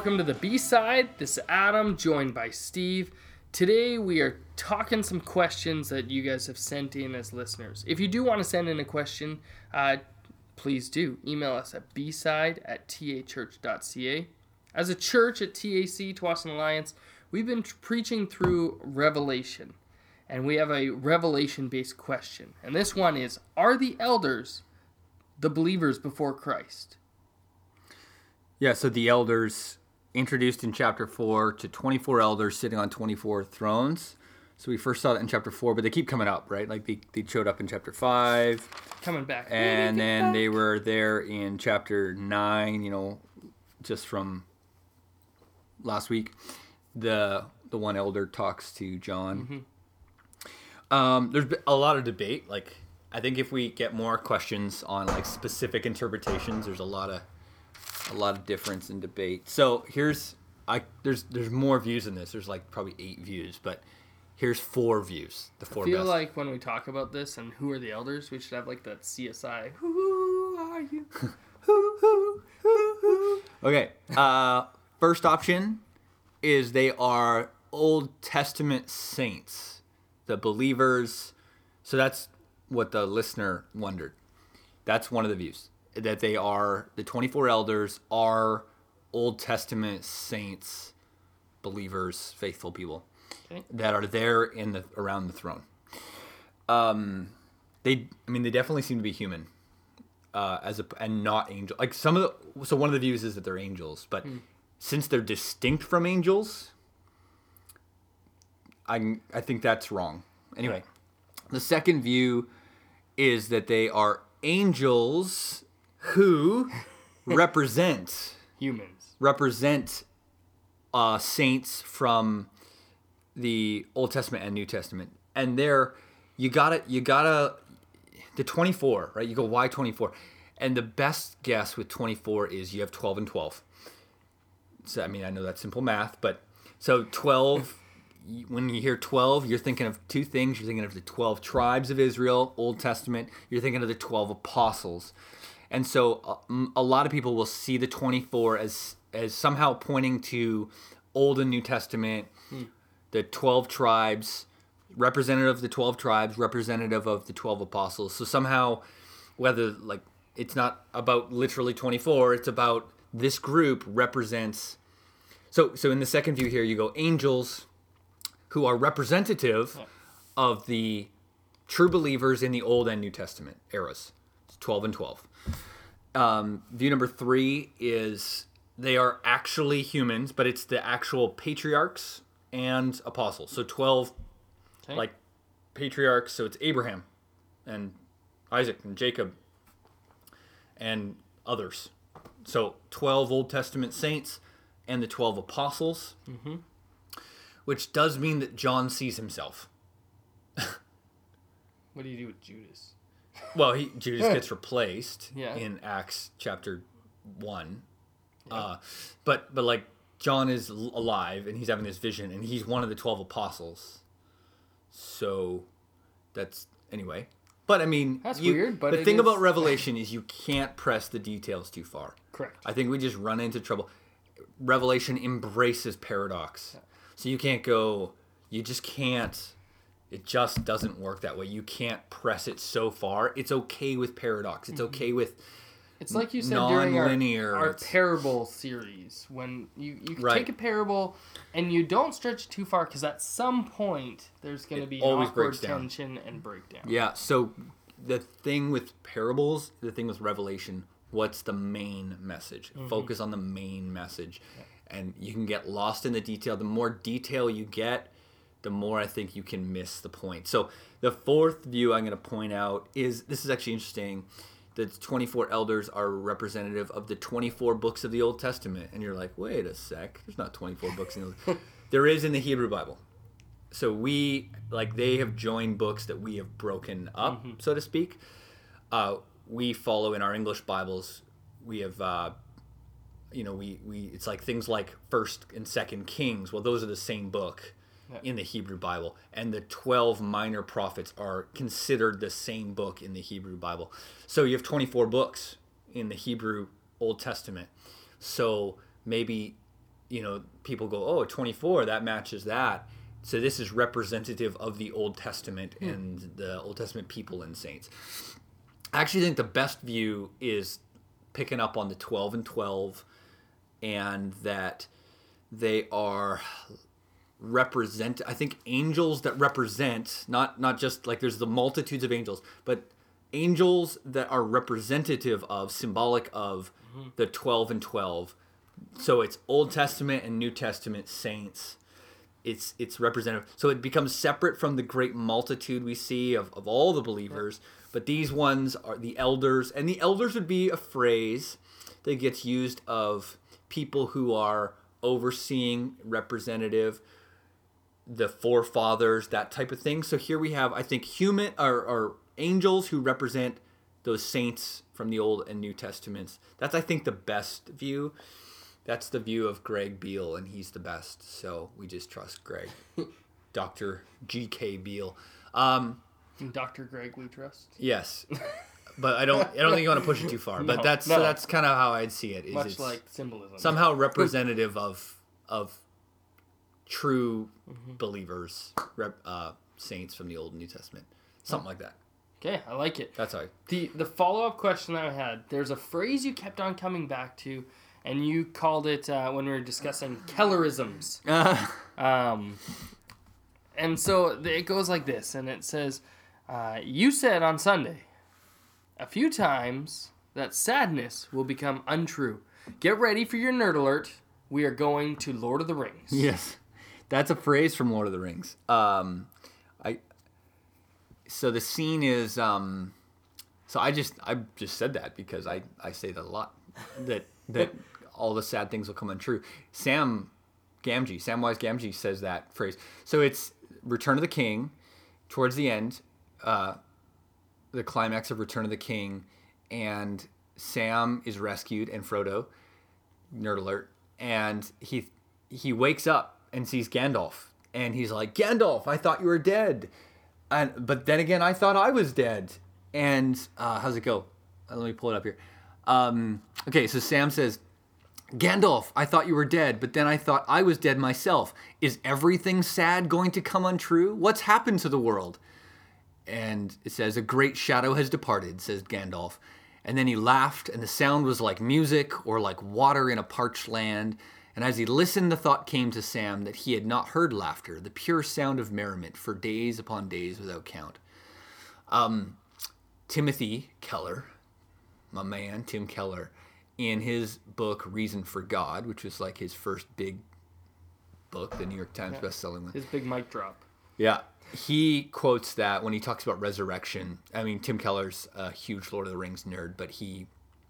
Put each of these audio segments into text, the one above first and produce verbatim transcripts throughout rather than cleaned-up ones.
welcome to the B-Side. This is Adam, joined by Steve. Today we are talking some questions that you guys have sent in as listeners. If you do want to send in a question, uh, please do. Email us at b-side at t a church dot c a. As a church at T A C, Tsawwassen Alliance, we've been t- preaching through Revelation. And we have a Revelation-based question. And this one is, are the elders the believers before Christ? Yeah, so the elders introduced in chapter four to twenty-four elders sitting on twenty-four thrones. So we first saw that in chapter four, but they keep coming up, right? Like they, they showed up in chapter five. Coming back. And then back. they were there in chapter nine, you know, just from last week. The the one elder talks to John. Mm-hmm. Um, there's been a lot of debate. Like, I think if we get more questions on like specific interpretations, there's a lot of a lot of difference in debate. So here's I there's there's more views in this. There's like probably eight views, but here's four views. The four I feel best. like when we talk about this and who are the elders, we should have like that C S I. Who are you? who, who, who, who? Okay. Uh, first option is they are Old Testament saints, the believers. So that's what the listener wondered. That's one of the views. That they are, the twenty-four elders are Old Testament saints, believers, faithful people okay. that are there in the around the throne. Um, they, I mean, they definitely seem to be human, uh, as a and not angel. Like some of the, so one of the views is that they're angels, but mm. since they're distinct from angels, I I think that's wrong. Anyway, yeah. The second view is that they are angels who represent humans, represent uh, saints from the Old Testament and New Testament, and they're you gotta you gotta the twenty-four, right? You go why twenty-four, and the best guess with twenty-four is you have twelve and twelve. So I mean I know that's simple math, but so twelve. When you hear twelve, you're thinking of two things. You're thinking of the twelve tribes of Israel, Old Testament. You're thinking of the twelve apostles. And so uh, a lot of people will see the twenty-four as as somehow pointing to Old and New Testament, hmm. the twelve tribes, representative of the twelve tribes, representative of the twelve apostles. So somehow, whether like it's not about literally twenty-four, it's about this group represents. So so in the second view here, you go angels who are representative yeah. of the true believers in the Old and New Testament eras. It's twelve and twelve. Um, view number three is they are actually humans, but it's the actual patriarchs and apostles. So twelve, okay. like patriarchs. So it's Abraham and Isaac and Jacob and others. So twelve Old Testament saints and the twelve apostles. Mm-hmm. Which does mean that John sees himself. What do you do with Judas? Well, he, Judas gets replaced yeah. in Acts chapter one. Yeah. Uh, but, but like, John is alive, and he's having this vision, and he's one of the twelve apostles. So, that's, anyway. But, I mean, that's you, weird, but the thing is... about Revelation is you can't press the details too far. Correct. I think we just run into trouble. Revelation embraces paradox. Yeah. So you can't go, you just can't, it just doesn't work that way. You can't press it so far. It's okay with paradox. It's okay with It's like you said during non-linear. our, our parable series, when you, you right. take a parable and you don't stretch too far, because at some point there's going to be always awkward tension and breakdown. Yeah, so the thing with parables, the thing with Revelation, what's the main message? Mm-hmm. Focus on the main message. Yeah. And you can get lost in the detail. The more detail you get, the more I think you can miss the point. So the fourth view I'm going to point out is, this is actually interesting, the twenty-four elders are representative of the twenty-four books of the Old Testament. And you're like, wait a sec, there's not twenty-four books in the Old There is in the Hebrew Bible. So we, like they have joined books that we have broken up, mm-hmm. so to speak. Uh, we follow in our English Bibles, we have... Uh, You know, we, we it's like things like First and Second Kings. Well, those are the same book yeah. in the Hebrew Bible. And the twelve minor prophets are considered the same book in the Hebrew Bible. So you have twenty-four books in the Hebrew Old Testament. So maybe you know, people go, oh, twenty-four, that matches that. So this is representative of the Old Testament mm. and the Old Testament people and saints. I actually think the best view is picking up on the twelve and twelve, and that they are represent, I think, angels that represent, not not just like there's the multitudes of angels, but angels that are representative of, symbolic of mm-hmm. the twelve and twelve. So it's Old Testament and New Testament saints. It's it's representative. So it becomes separate from the great multitude we see of, of all the believers. Right. But these ones are the elders. And the elders would be a phrase that gets used of people who are overseeing, representative, the forefathers, that type of thing. So here we have, I think, human or, or angels who represent those saints from the Old and New Testaments. That's, I think, the best view. That's the view of Greg Beale, and he's the best. So we just trust Greg. Doctor G K Beale. Um, Doctor Greg we trust. Yes. But I don't I don't think you want to push it too far. No, but that's no. so that's kind of how I'd see it. Is Much like symbolism. Somehow representative of of true mm-hmm. believers, rep, uh, saints from the Old and New Testament. Something oh. like that. Okay, I like it. That's all right. The the follow-up question that I had, there's a phrase you kept on coming back to, and you called it, uh, when we were discussing Kellerisms. um, and so it goes like this, and it says, uh, you said on Sunday a few times that sadness will become untrue. Get ready for your nerd alert. We are going to Lord of the Rings. Yes, that's a phrase from Lord of the Rings. Um, I so the scene is um, so I just I just said that because I, I say that a lot, that that all the sad things will come untrue. Sam Gamgee, Samwise Gamgee says that phrase. So it's Return of the King, towards the end, uh, the climax of Return of the King, and Sam is rescued, and Frodo, nerd alert, and he he wakes up and sees Gandalf, and he's like, Gandalf, I thought you were dead, and but then again, I thought I was dead. And uh, how's it go? Uh, let me pull it up here. Um, okay, so Sam says, Gandalf, I thought you were dead, but then I thought I was dead myself. Is everything sad going to come untrue? What's happened to the world? And it says, a great shadow has departed, says Gandalf. And then he laughed, and the sound was like music or like water in a parched land. And as he listened, the thought came to Sam that he had not heard laughter, the pure sound of merriment, for days upon days without count. Um, Timothy Keller, my man, Tim Keller, in his book Reason for God, which was like his first big book, the New York Times yeah. best-selling one. His big mic drop. Yeah. He quotes that when he talks about resurrection. I mean, Tim Keller's a huge Lord of the Rings nerd, but he,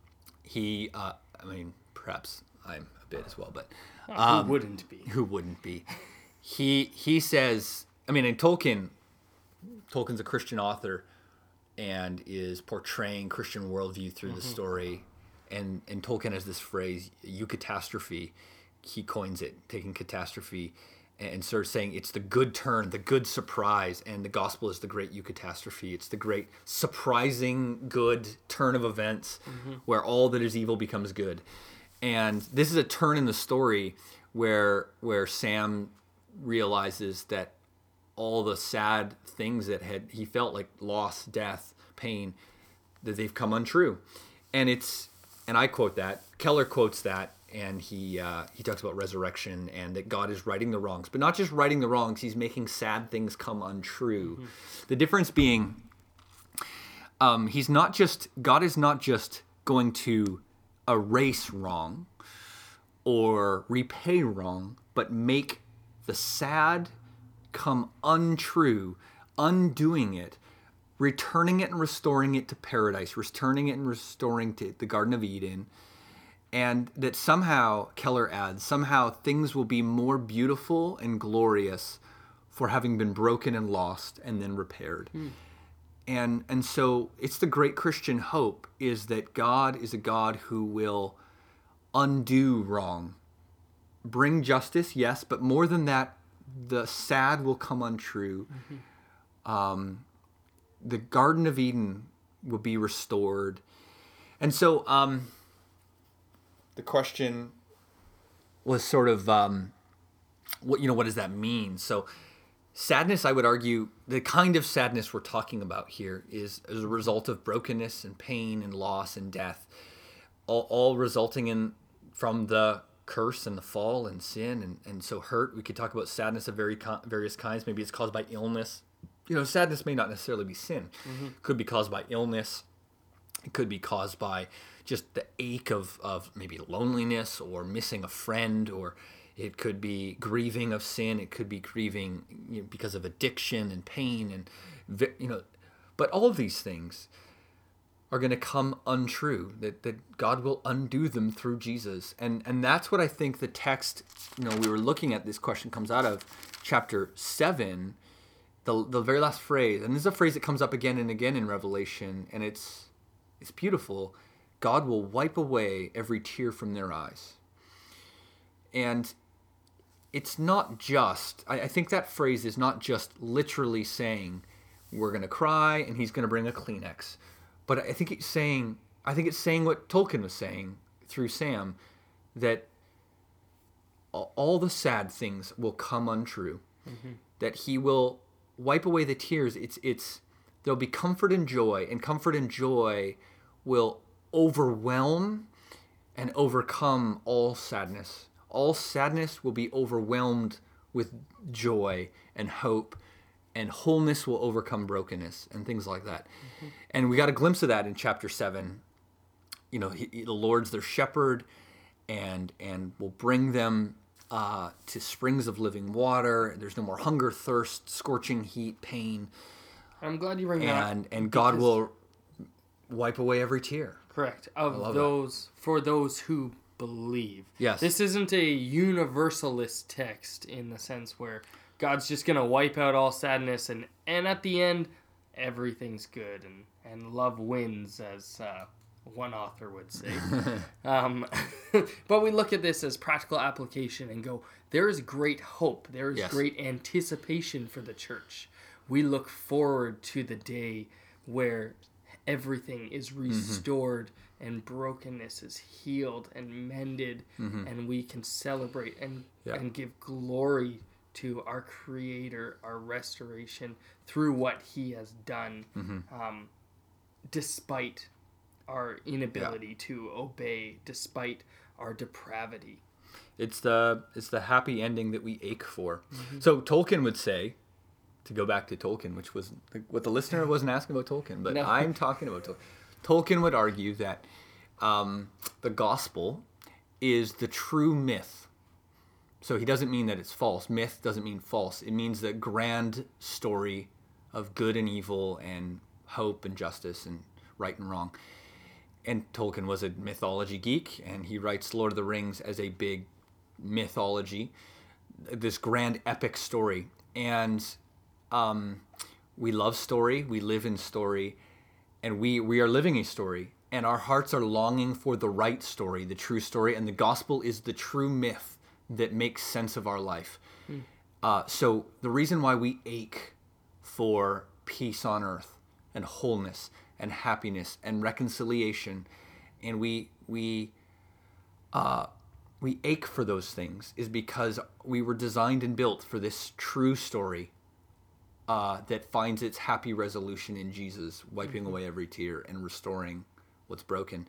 he, uh, I mean, perhaps I'm a bit as well, but um, who wouldn't be? Who wouldn't be? He he says, I mean, in Tolkien, Tolkien's a Christian author, and is portraying Christian worldview through mm-hmm. the story, and and Tolkien has this phrase, eucatastrophe. He coins it, taking catastrophe and sort of saying it's the good turn, the good surprise, and the gospel is the great eucatastrophe. It's the great surprising good turn of events mm-hmm. where all that is evil becomes good. And this is a turn in the story where where Sam realizes that all the sad things that had he felt, like loss, death, pain, that they've come untrue. And it's and I quote that, Keller quotes that, and he uh, he talks about resurrection and that God is righting the wrongs, but not just righting the wrongs, he's making sad things come untrue. Mm-hmm. The difference being, um, he's not just, God is not just going to erase wrong or repay wrong, but make the sad come untrue, undoing it, returning it and restoring it to paradise, returning it and restoring to the Garden of Eden. And that somehow, Keller adds, somehow things will be more beautiful and glorious for having been broken and lost and then repaired. Hmm. And and so it's the great Christian hope, is that God is a God who will undo wrong, bring justice, yes, but more than that, the sad will come untrue. Mm-hmm. Um, the Garden of Eden will be restored. And so... Um, The question was sort of um, what you know what does that mean? So sadness, I would argue, the kind of sadness we're talking about here is as a result of brokenness and pain and loss and death, all, all resulting in from the curse and the fall and sin and, and so hurt. We could talk about sadness of very various kinds. Maybe it's caused by illness. You know, sadness may not necessarily be sin. Mm-hmm. It could be caused by illness. It could be caused by just the ache of, of maybe loneliness or missing a friend, or it could be grieving of sin. It could be grieving, you know, because of addiction and pain and, you know, but all of these things are going to come untrue, that, that God will undo them through Jesus. And and that's what I think the text, you know, we were looking at, this question comes out of chapter seven, the the very last phrase. And this is a phrase that comes up again and again in Revelation, and it's it's beautiful. God will wipe away every tear from their eyes. And it's not just, I, I think that phrase is not just literally saying we're going to cry and he's going to bring a Kleenex. But I think it's saying, I think it's saying what Tolkien was saying through Sam, that all the sad things will come untrue, mm-hmm. that he will wipe away the tears. It's it's there'll be comfort and joy, and comfort and joy will overwhelm and overcome all sadness. All sadness will be overwhelmed with joy and hope, and wholeness will overcome brokenness and things like that. Mm-hmm. And we got a glimpse of that in chapter seven. You know, he, the Lord's their shepherd, and and will bring them uh, to springs of living water. There's no more hunger, thirst, scorching heat, pain. I'm glad you bring that up. And and God will wipe away every tear. Correct. Of those, that. For those who believe. Yes. This isn't a universalist text in the sense where God's just going to wipe out all sadness and, and at the end, everything's good and, and love wins, as uh, one author would say. um, but we look at this as practical application and go, there is great hope. There is yes. great anticipation for the church. We look forward to the day where everything is restored mm-hmm. and brokenness is healed and mended, mm-hmm. and we can celebrate and, yeah. and give glory to our Creator, our restoration through what He has done, mm-hmm. um, despite our inability yeah. to obey, despite our depravity. It's the it's the happy ending that we ache for. Mm-hmm. So Tolkien would say, to go back to Tolkien, which was what the listener wasn't asking about Tolkien, but no. I'm talking about Tolkien. Tolkien would argue that um, the gospel is the true myth. So he doesn't mean that it's false. Myth doesn't mean false. It means the grand story of good and evil and hope and justice and right and wrong. And Tolkien was a mythology geek, and he writes Lord of the Rings as a big mythology, this grand epic story. And um, we love story, we live in story, and we, we are living a story. And our hearts are longing for the right story, the true story, and the gospel is the true myth that makes sense of our life. Mm. Uh, so the reason why we ache for peace on earth and wholeness and happiness and reconciliation, and we we uh, we ache for those things, is because we were designed and built for this true story uh, that finds its happy resolution in Jesus, wiping mm-hmm. away every tear and restoring what's broken.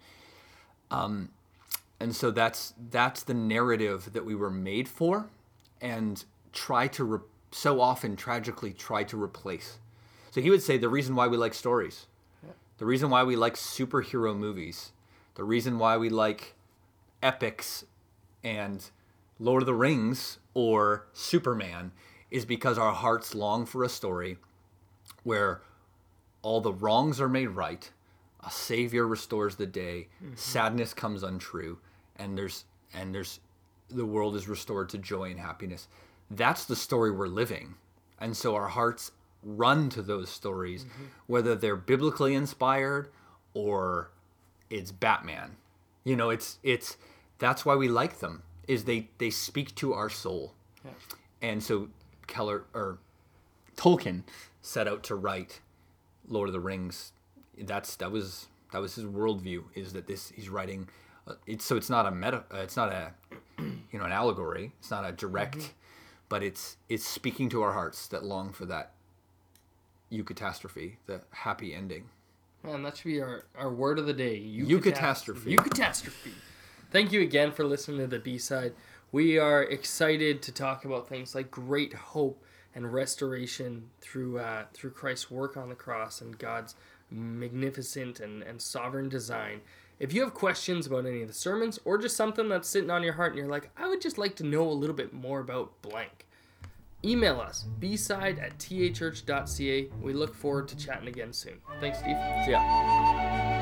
Um, and so that's that's the narrative that we were made for, and try to re- so often tragically try to replace. So he would say the reason why we like stories, yeah. the reason why we like superhero movies, the reason why we like epics and Lord of the Rings or Superman is because our hearts long for a story where all the wrongs are made right, a savior restores the day, mm-hmm. sadness comes untrue, and there's and there's the world is restored to joy and happiness. That's the story we're living. And so our hearts run to those stories, mm-hmm. whether they're biblically inspired or it's Batman. You know, it's it's that's why we like them, is they they speak to our soul. Yeah. And so Keller or Tolkien set out to write Lord of the Rings. That's that was that was his worldview, is that this he's writing uh, it's so it's not a meta uh, it's not a you know, an allegory. It's not a direct, mm-hmm. but it's it's speaking to our hearts that long for that eucatastrophe, the happy ending. Man, that should be our, our word of the day. Eucatastrophe. Eucatastrophe. Thank you again for listening to the B-side. We are excited to talk about things like great hope and restoration through uh, through Christ's work on the cross and God's magnificent and, and sovereign design. If you have questions about any of the sermons or just something that's sitting on your heart and you're like, I would just like to know a little bit more about blank, email us, b-side at t a church dot c a. We look forward to chatting again soon. Thanks, Steve. Yeah.